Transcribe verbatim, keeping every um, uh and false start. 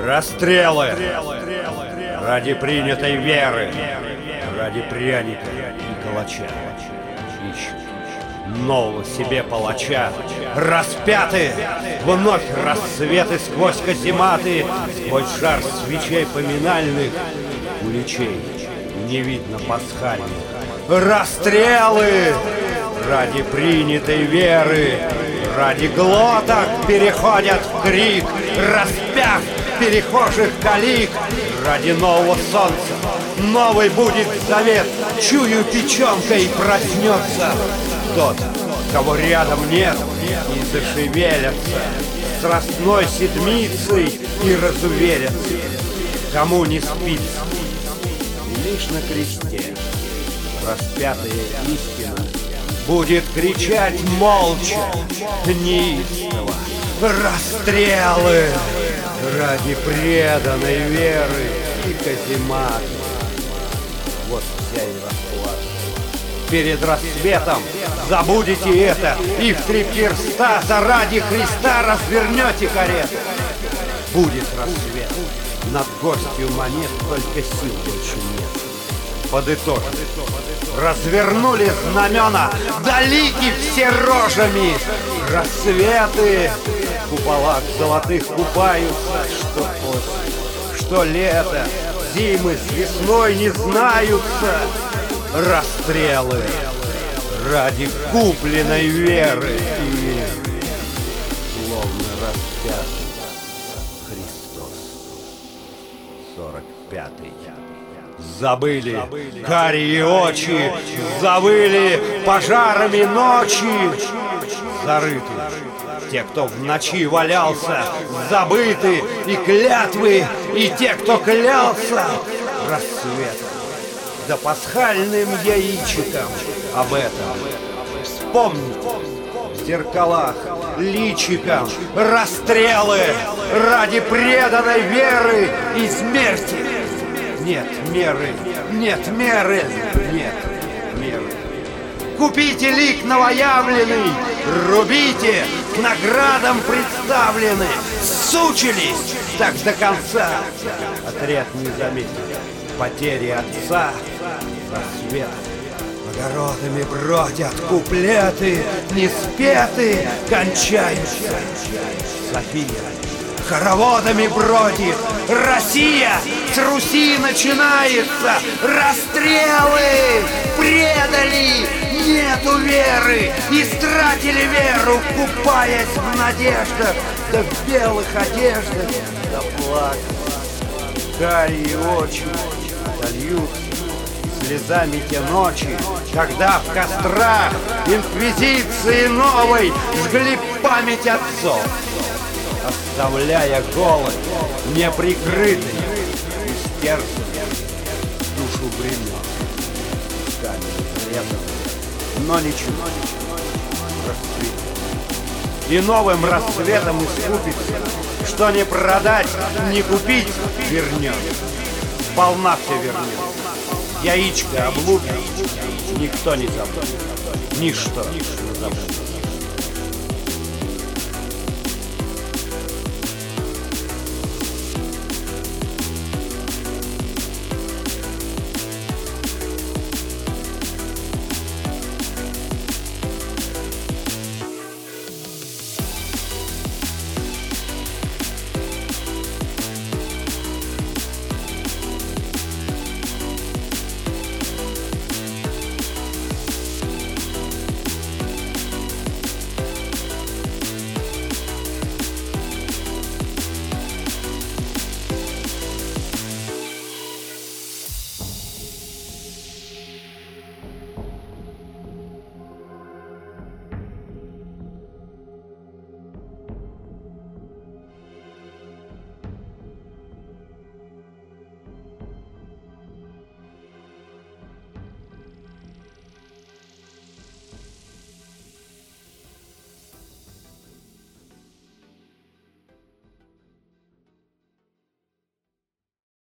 Расстрелы ради принятой веры, ради пряника и калача. Ищут нового себе палача. Распяты вновь рассветы сквозь казематы, сквозь жар свечей поминальных, уличей не видно пасхальных. Расстрелы ради принятой веры, ради глоток переходят в крик, распях перехожих калик. Ради нового солнца новый будет завет, чую печенкой проснется тот, кого рядом нет, и зашевелятся страстной седмицей и разуверятся, кому не спится. И лишь на кресте распятая истина будет кричать молча, неистово: расстрелы ради преданной веры и казематы. Вот вся и расплата. Перед рассветом забудете это и в три перстата ради Христа развернете карету. Будет рассвет, над горстью монет только сил больше нет. Подытожим. Развернули знамена, далеки все рожами. Рассветы в куполах золотых купаются. Что осень, что лето, зимы с весной не знаются. Расстрелы ради купленной веры и словно распятый Христос. Сорок пятый. Забыли карие очи, завыли пожарами ночи. Зарыты те, кто в ночи валялся, забыты и клятвы, и те, кто клялся рассветом, да пасхальным яичиком об этом. Вспомните в зеркалах личиком расстрелы ради преданной веры и смерти. Нет меры, нет меры, нет меры. Купите лик новоявленный, рубите, к наградам представлены. Сучились так до конца. Отряд не заметил потери отца. Рассвет огородами бродят куплеты, не спеты кончаются. София хороводами бродит, Россия с Руси начинается. Расстрелы предали, нету веры, истратили веру, купаясь в надеждах, да в белых одеждах, да плакать. Карие очи дольются слезами те ночи, когда в кострах инквизиции новой жгли память отцов, оставляя голод неприкрытый и стерзанный душу времен. Камень летом, но ничего, расцветет. И новым рассветом искупится, что не продать, не купить вернет. Сполна все вернет. Яичко облупит, никто не забудет, ничто не забудет.